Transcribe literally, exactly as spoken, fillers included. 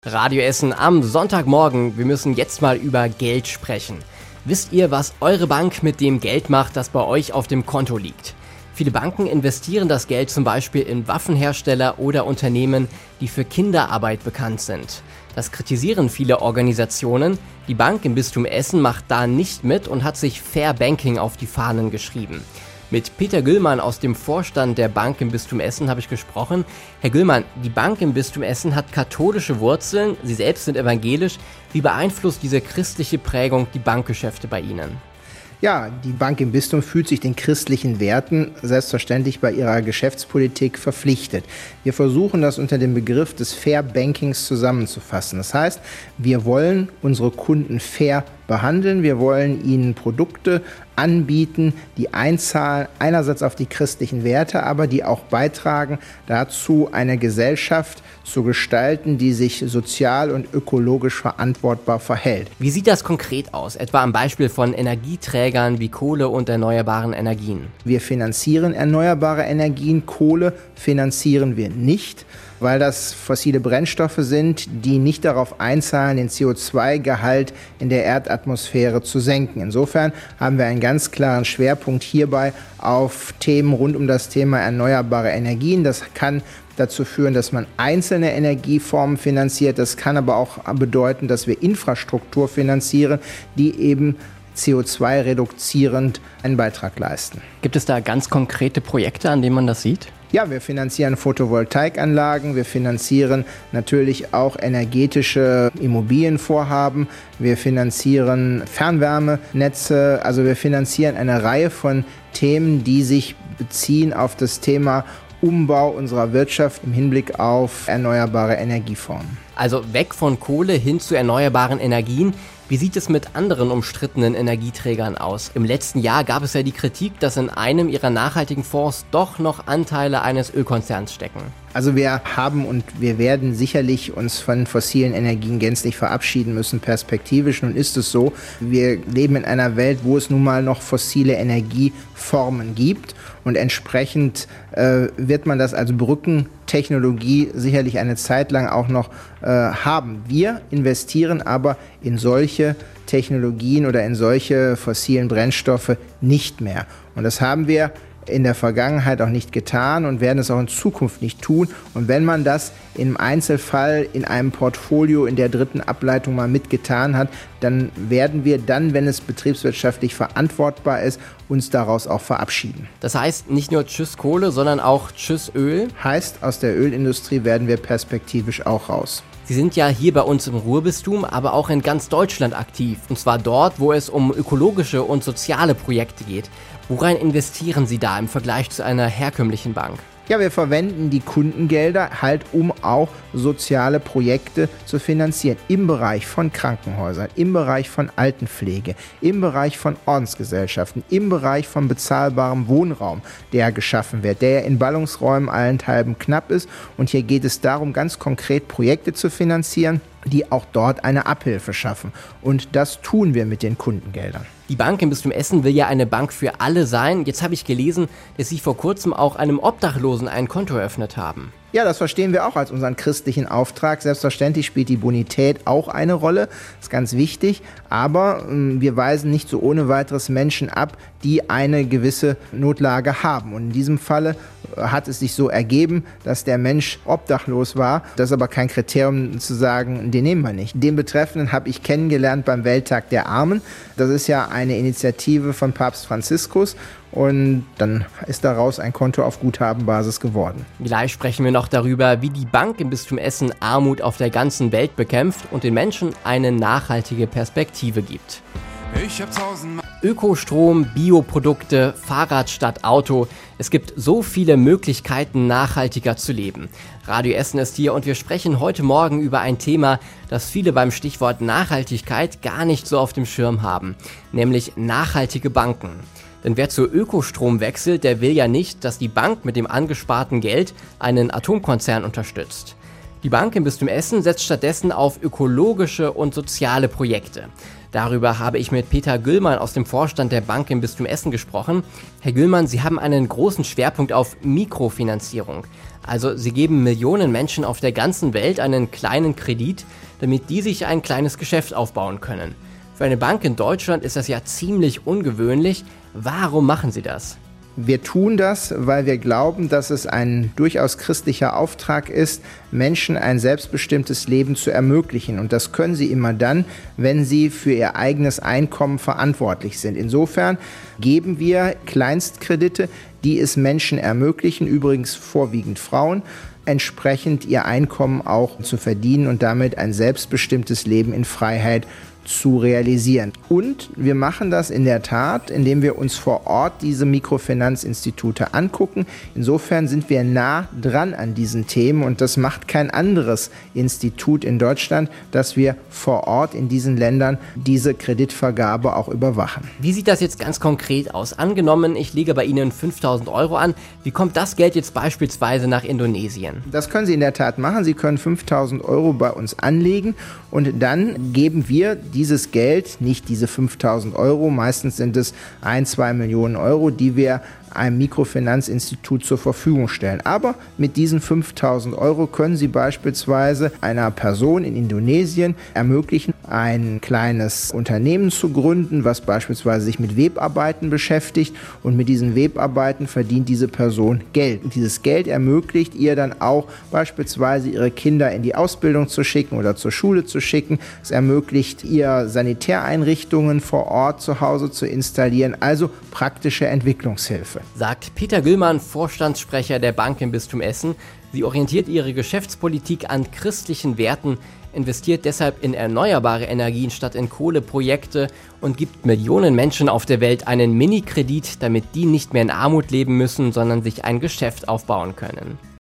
Radio Essen am Sonntagmorgen. Wir müssen jetzt mal über Geld sprechen. Wisst ihr, was eure Bank mit dem Geld macht, das bei euch auf dem Konto liegt? Viele Banken investieren das Geld zum Beispiel in Waffenhersteller oder Unternehmen, die für Kinderarbeit bekannt sind. Das kritisieren viele Organisationen. Die Bank im Bistum Essen macht da nicht mit und hat sich Fair Banking auf die Fahnen geschrieben. Mit Peter Güllmann aus dem Vorstand der Bank im Bistum Essen habe ich gesprochen. Herr Güllmann, die Bank im Bistum Essen hat katholische Wurzeln, Sie selbst sind evangelisch. Wie beeinflusst diese christliche Prägung die Bankgeschäfte bei Ihnen? Ja, die Bank im Bistum fühlt sich den christlichen Werten selbstverständlich bei ihrer Geschäftspolitik verpflichtet. Wir versuchen das unter dem Begriff des Fair Bankings zusammenzufassen. Das heißt, wir wollen unsere Kunden fair behandeln, wir wollen ihnen Produkte anbieten, die einzahlen einerseits auf die christlichen Werte, aber die auch beitragen dazu, eine Gesellschaft zu gestalten, die sich sozial und ökologisch verantwortbar verhält. Wie sieht das konkret aus, etwa am Beispiel von Energieträgern wie Kohle und erneuerbaren Energien? Wir finanzieren erneuerbare Energien, Kohle finanzieren wir nicht, weil das fossile Brennstoffe sind, die nicht darauf einzahlen, den C O zwei Gehalt in der Erdatmosphäre zu senken. Insofern haben wir einen ganz klaren Schwerpunkt hierbei auf Themen rund um das Thema erneuerbare Energien. Das kann dazu führen, dass man einzelne Energieformen finanziert. Das kann aber auch bedeuten, dass wir Infrastruktur finanzieren, die eben C O zwei reduzierend einen Beitrag leisten. Gibt es da ganz konkrete Projekte, an denen man das sieht? Ja, wir finanzieren Photovoltaikanlagen, wir finanzieren natürlich auch energetische Immobilienvorhaben, wir finanzieren Fernwärmenetze, also wir finanzieren eine Reihe von Themen, die sich beziehen auf das Thema Umbau unserer Wirtschaft im Hinblick auf erneuerbare Energieformen. Also weg von Kohle hin zu erneuerbaren Energien. Wie sieht es mit anderen umstrittenen Energieträgern aus? Im letzten Jahr gab es ja die Kritik, dass in einem ihrer nachhaltigen Fonds doch noch Anteile eines Ölkonzerns stecken. Also wir haben und wir werden sicherlich uns von fossilen Energien gänzlich verabschieden müssen, perspektivisch. Nun ist es so, wir leben in einer Welt, wo es nun mal noch fossile Energieformen gibt und entsprechend äh, wird man das als Brückentechnologie sicherlich eine Zeit lang auch noch äh, haben. Wir investieren aber in solche Technologien oder in solche fossilen Brennstoffe nicht mehr. Und das haben wir in der Vergangenheit auch nicht getan und werden es auch in Zukunft nicht tun. Und wenn man das im Einzelfall in einem Portfolio in der dritten Ableitung mal mitgetan hat, dann werden wir dann, wenn es betriebswirtschaftlich verantwortbar ist, uns daraus auch verabschieden. Das heißt nicht nur Tschüss Kohle, sondern auch Tschüss Öl? Heißt, aus der Ölindustrie werden wir perspektivisch auch raus. Sie sind ja hier bei uns im Ruhrbistum, aber auch in ganz Deutschland aktiv. Und zwar dort, wo es um ökologische und soziale Projekte geht. Worein investieren Sie da im Vergleich zu einer herkömmlichen Bank? Ja, wir verwenden die Kundengelder halt, um auch soziale Projekte zu finanzieren. Im Bereich von Krankenhäusern, im Bereich von Altenpflege, im Bereich von Ordensgesellschaften, im Bereich von bezahlbarem Wohnraum, der geschaffen wird, der in Ballungsräumen allenthalben knapp ist. Und hier geht es darum, ganz konkret Projekte zu finanzieren, die auch dort eine Abhilfe schaffen. Und das tun wir mit den Kundengeldern. Die Bank im Bistum Essen will ja eine Bank für alle sein. Jetzt habe ich gelesen, dass Sie vor kurzem auch einem Obdachlosen ein Konto eröffnet haben. Ja, das verstehen wir auch als unseren christlichen Auftrag. Selbstverständlich spielt die Bonität auch eine Rolle, ist ganz wichtig. Aber äh, wir weisen nicht so ohne weiteres Menschen ab, die eine gewisse Notlage haben. Und in diesem Falle äh, hat es sich so ergeben, dass der Mensch obdachlos war. Das ist aber kein Kriterium zu sagen, den nehmen wir nicht. Den Betreffenden habe ich kennengelernt beim Welttag der Armen. Das ist ja eine Initiative von Papst Franziskus. Und dann ist daraus ein Konto auf Guthabenbasis geworden. Gleich sprechen wir noch darüber, wie die Bank im Bistum Essen Armut auf der ganzen Welt bekämpft und den Menschen eine nachhaltige Perspektive gibt. Ich hab tausend Ökostrom, Bioprodukte, Fahrrad statt Auto. Es gibt so viele Möglichkeiten, nachhaltiger zu leben. Radio Essen ist hier und wir sprechen heute Morgen über ein Thema, das viele beim Stichwort Nachhaltigkeit gar nicht so auf dem Schirm haben, nämlich nachhaltige Banken. Denn wer zu Ökostrom wechselt, der will ja nicht, dass die Bank mit dem angesparten Geld einen Atomkonzern unterstützt. Die Bank im Bistum Essen setzt stattdessen auf ökologische und soziale Projekte. Darüber habe ich mit Peter Güllmann aus dem Vorstand der Bank im Bistum Essen gesprochen. Herr Güllmann, Sie haben einen großen Schwerpunkt auf Mikrofinanzierung. Also Sie geben Millionen Menschen auf der ganzen Welt einen kleinen Kredit, damit die sich ein kleines Geschäft aufbauen können. Für eine Bank in Deutschland ist das ja ziemlich ungewöhnlich. Warum machen Sie das? Wir tun das, weil wir glauben, dass es ein durchaus christlicher Auftrag ist, Menschen ein selbstbestimmtes Leben zu ermöglichen. Und das können sie immer dann, wenn sie für ihr eigenes Einkommen verantwortlich sind. Insofern geben wir Kleinstkredite, die es Menschen ermöglichen, übrigens vorwiegend Frauen, entsprechend ihr Einkommen auch zu verdienen und damit ein selbstbestimmtes Leben in Freiheit zu realisieren. Und wir machen das in der Tat, indem wir uns vor Ort diese Mikrofinanzinstitute angucken. Insofern sind wir nah dran an diesen Themen und das macht kein anderes Institut in Deutschland, dass wir vor Ort in diesen Ländern diese Kreditvergabe auch überwachen. Wie sieht das jetzt ganz konkret aus? Angenommen, ich lege bei Ihnen fünftausend Euro an. Wie kommt das Geld jetzt beispielsweise nach Indonesien? Das können Sie in der Tat machen. Sie können fünftausend Euro bei uns anlegen und dann geben wir dieses Geld, nicht diese fünftausend Euro, meistens sind es ein, zwei Millionen Euro, die wir einem Mikrofinanzinstitut zur Verfügung stellen. Aber mit diesen fünftausend Euro können Sie beispielsweise einer Person in Indonesien ermöglichen, ein kleines Unternehmen zu gründen, was beispielsweise sich mit Webarbeiten beschäftigt und mit diesen Webarbeiten verdient diese Person Geld. Und dieses Geld ermöglicht ihr dann auch beispielsweise ihre Kinder in die Ausbildung zu schicken oder zur Schule zu schicken. Es ermöglicht ihr Sanitäreinrichtungen vor Ort zu Hause zu installieren, also praktische Entwicklungshilfe. Sagt Peter Güllmann, Vorstandssprecher der Bank im Bistum Essen. Sie orientiert ihre Geschäftspolitik an christlichen Werten, investiert deshalb in erneuerbare Energien statt in Kohleprojekte und gibt Millionen Menschen auf der Welt einen Mini-Kredit, damit die nicht mehr in Armut leben müssen, sondern sich ein Geschäft aufbauen können.